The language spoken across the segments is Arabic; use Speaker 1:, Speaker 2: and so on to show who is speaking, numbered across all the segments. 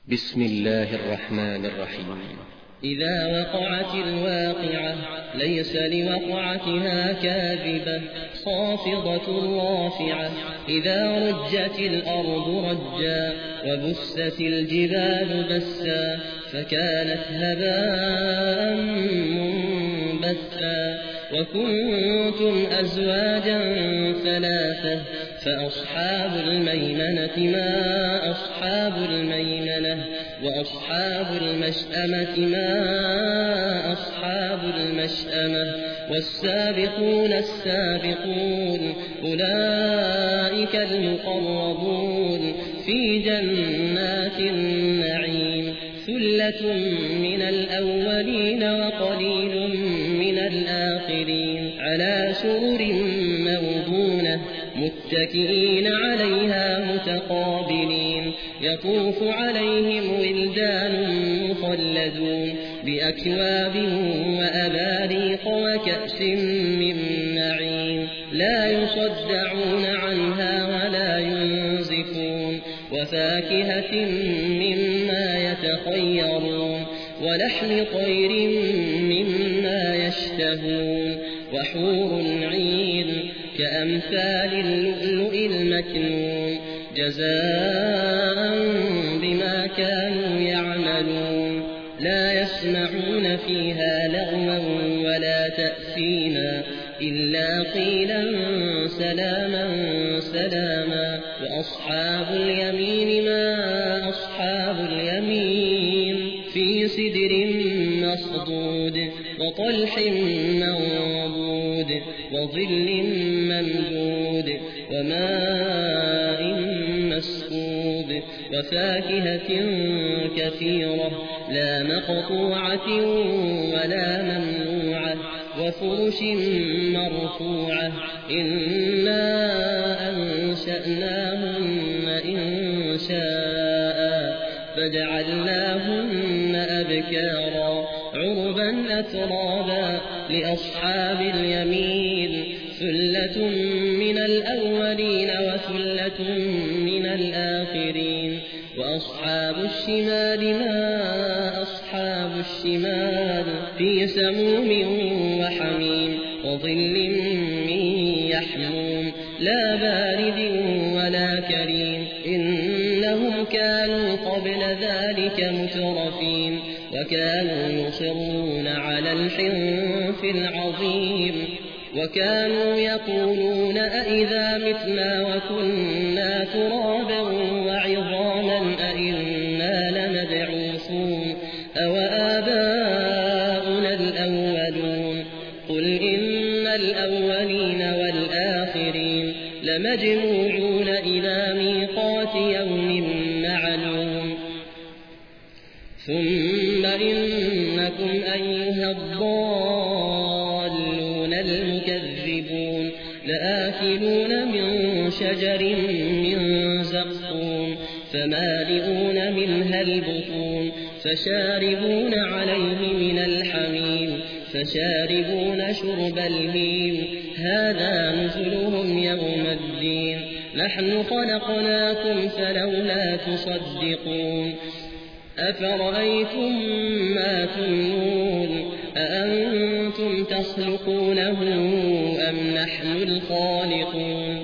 Speaker 1: بسم الله الرحمن الرحيم.
Speaker 2: إذا وقعت الواقعة ليس لوقعتها كاذبة خافضة رافعة إذا رجت الأرض رجا وبست الجبال بسا فكانت هباء منبثا وكنتم أزواجا ثلاثة فأصحاب الميمنة ما أصحاب الميمنة وأصحاب المشأمة ما أصحاب المشأمة والسابقون السابقون أولئك المقربون في جنات النعيم ثلة من الأولين وقليل من الآخرين على سرر موضونة متكئين عليها متقابلين يطوف عليهم ولدان مخلدون بأكواب وأباريق وكأس من معين لا يصدعون عنها ولا ينزفون وفاكهة مما يتخيرون ولحم طير مما يشتهون وحور عين كأمثال اللؤلؤ المكنون جزاء بما كانوا يعملون لا يسمعون فيها لغوا ولا تأثيما إلا قيلا سلاما سلاما وأصحاب اليمين ما أصحاب اليمين في سدر مخضود وطلح منضود وظل ممدود وماء مسكوب وفاكهة كثيرة لا مقطوعة ولا ممنوعة وفرش مرفوعة إنا أنشأناهن إنشاء فجعلناهن أبكارا عربا أترابا لأصحاب اليمين ثلة من الأولين وثلة من الآخرين وأصحاب الشمال ما أصحاب الشمال في سموم وحميم وظل من يحموم لا بارد ولا كريم إنهم كانوا قبل ذلك مترفين وكانوا يصرون على الحنث العظيم وكانوا يقولون أئذا متنا وكنا ترابا وعظاما أئنا لمبعوثون أوآباؤنا الأولون قل إن الأولين والآخرين لمجموعون إلى ميقات يوم معلوم ثم إنكم أيها الضالون المكذبون لآكلون من شجر من زقوم فمالئون منها البطون فشاربون عليه من الحميم فشاربون شرب الهيم هذا نزلهم يوم الدين نحن خلقناكم فلولا تصدقون أفرأيتم ما تمنون أأنتم تخلقونه أم نحن الخالقون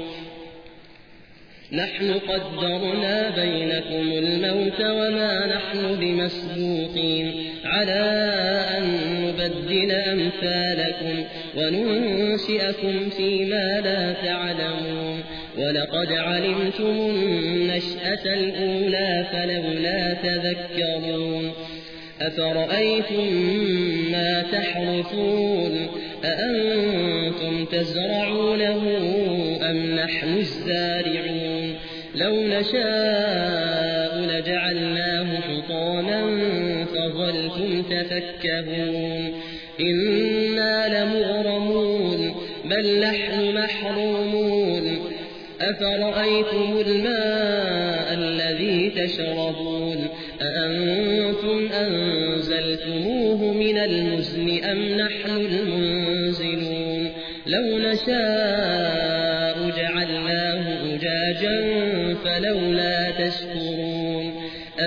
Speaker 2: نحن قدرنا بينكم الموت وما نحن بمسبوقين على أن نبدل أمثالكم وننشئكم فيما لا تعلمون ولقد علمتم النشأة الأولى فلولا تذكرون أفرأيتم ما تحرثون أأنتم تزرعونه أم نحن الزارعون لو نشاء لجعلناه حطاما فظلتم تفكهون إنا لمغرمون بل نحن محرومون أفرأيتم الماء الذي تشربون أأنتم أنزلتموه من المزن أم نحن المنزلون لو نشاء جعلناه أجاجا فلولا تشكرون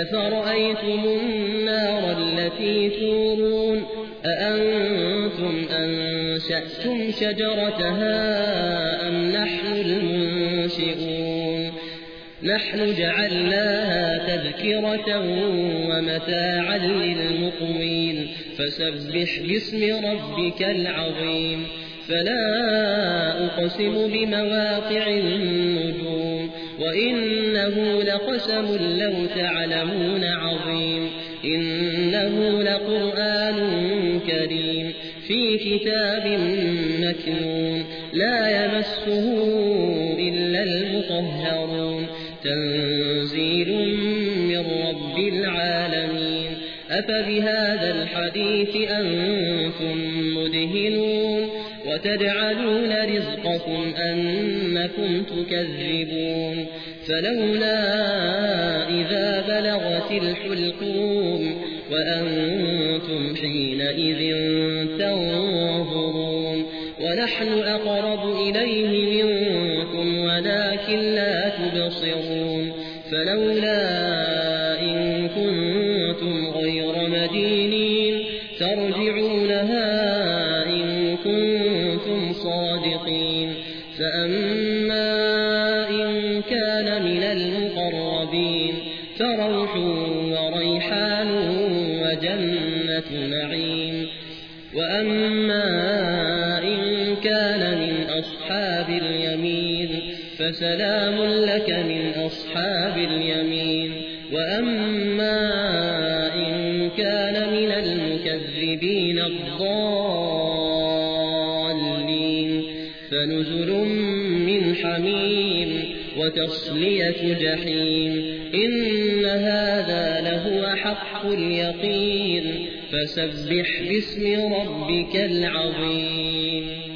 Speaker 2: أفرأيتم النار التي تورون أأنتم أنشأتم شجرتها أم نحن المنشئون نحن جعلناها تذكرة ومتاعا للمقوين فسبح باسم ربك العظيم فلا أقسم بمواقع النجوم وإنه لقسم لو تعلمون عظيم إنه لقرآن كريم في كتاب مكنون لا يمسه إلا المطهرون تنزيل من رب العالمين أفبهذا الحديث أنتم مدهنون وتجعلون رزقكم أنكم تكذبون فلولا إذا بلغت الحلقوم وأنتم حينئذ تنظرون ونحن أقرب إليه منكم ولكن لا تبصرون فلولا إن كنتم غير مدينين ترجعونها إن كنتم صادقين فأما إن كان من المقربين فروح وريحان وجنة نعيم وأما إن كان من أصحاب اليمين فسلام لك من أصحاب اليمين وأما إن كان من المكذبين الضالين فنزل من حميم وتصلية جحيم إن هذا لهو حق اليقين فسبح باسم ربك العظيم